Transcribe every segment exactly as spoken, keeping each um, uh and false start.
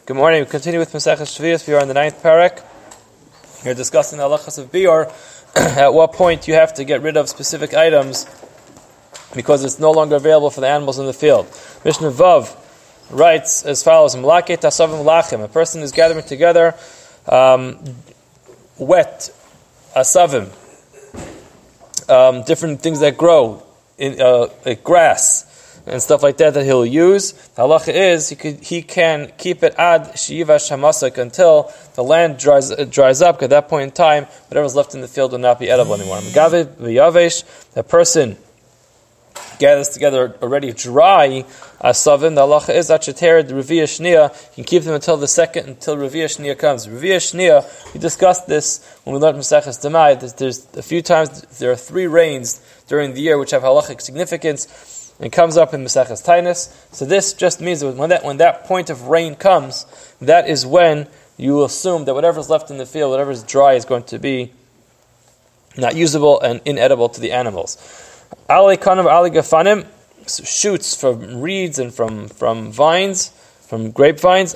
Good morning. We continue with Masechus Shvius. We are in the ninth parak. We're discussing the halachas of bior. At what point you have to get rid of specific items because it's no longer available for the animals in the field. Mishnah Vav writes as follows: Malaket asavim lachem. A person is gathering together um, wet asavim, um, different things that grow in uh, like grass and stuff like that that he'll use. The halacha is he could he can keep it ad sheyivash hamasak until the land dries uh, dries up. At that point in time, whatever's left in the field will not be edible anymore. Megavid v'yavesh, the person gathers together already dry asavim. The halacha is that shetered revia shnia. You can keep them until the second until revia shnia comes. Revia shnia. We discussed this when we learned Maseches Demai. There's, there's a few times there are three rains during the year which have halachic significance. It comes up in Maseches Tainus. So this just means that when that when that point of rain comes, that is when you will assume that whatever's left in the field, whatever's dry, is going to be not usable and inedible to the animals. Ali kanav ali gafanim, shoots from reeds and from, from vines, from grapevines,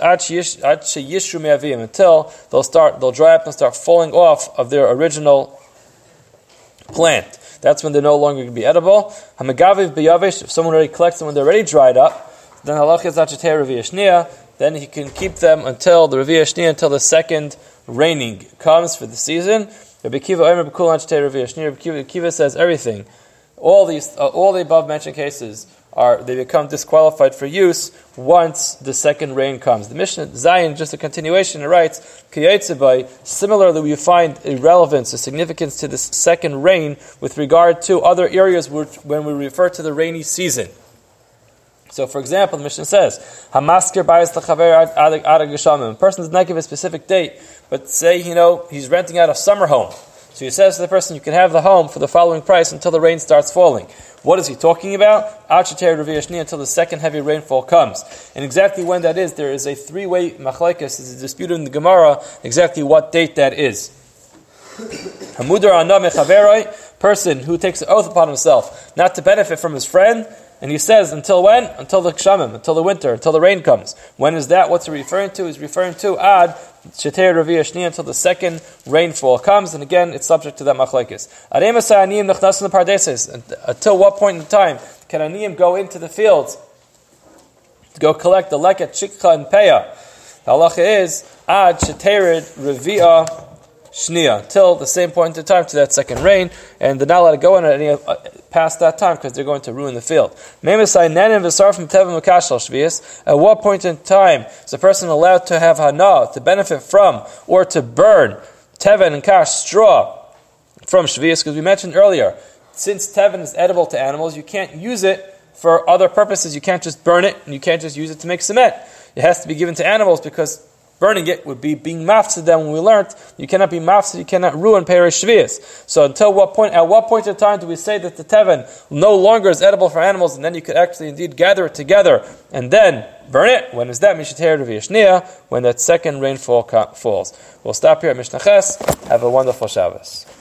until they'll start they'll dry up and start falling off of their original plant. That's when they're no longer going to be edible. Hamagaviv b'yavish, if someone already collects them when they're already dried up, then halach is achetei revia shnia, then he can keep them until the revia shnia, until the second raining comes for the season. Rabbi Kiva Omer b'kul achetei revia shnia. Rabbi Kiva says everything. All these, uh, all the above mentioned cases are they become disqualified for use once the second rain comes. The Mishnah Zayin, just a continuation, it writes, similarly we find a relevance, a significance to this second rain with regard to other areas which, when we refer to the rainy season. So, for example, the Mishnah says, Hamaskir bayis l'chaver ad geshamim. A person does not give a specific date, but say, you know, he's renting out a summer home. So he says to the person, you can have the home for the following price until the rain starts falling. What is he talking about? Until the second heavy rainfall comes. And exactly when that is, there is a three-way machlekes, there's a dispute in the Gemara, exactly what date that is. Person who takes an oath upon himself not to benefit from his friend, and he says, until when? Until the kshamim, until the winter, until the rain comes. When is that? What's he referring to? He's referring to ad sheteir revia shnia, until the second rainfall comes, and again, it's subject to that machlekes. Until what point in time can aniyim go into the fields to go collect the leket, shikha, and peah? The halacha is ad sheteir revia shnia, till the same point in time to that second rain, and they're not allowed to go in at any uh, past that time because they're going to ruin the field. At what point in time is a person allowed to have hana, to benefit from, or to burn teven and kash, straw, from shvius? Because we mentioned earlier, since teven is edible to animals, you can't use it for other purposes. You can't just burn it, and you can't just use it to make cement. It has to be given to animals because burning it would be being mafsid. Then when we learned, you cannot be mafsid, you cannot ruin perish shvius. So until what point, at what point in time do we say that the teven no longer is edible for animals, and then you could actually indeed gather it together and then burn it? When is that? Mishater revia shnia, when that second rainfall falls. We'll stop here at Mishnah Ches. Have a wonderful Shabbos.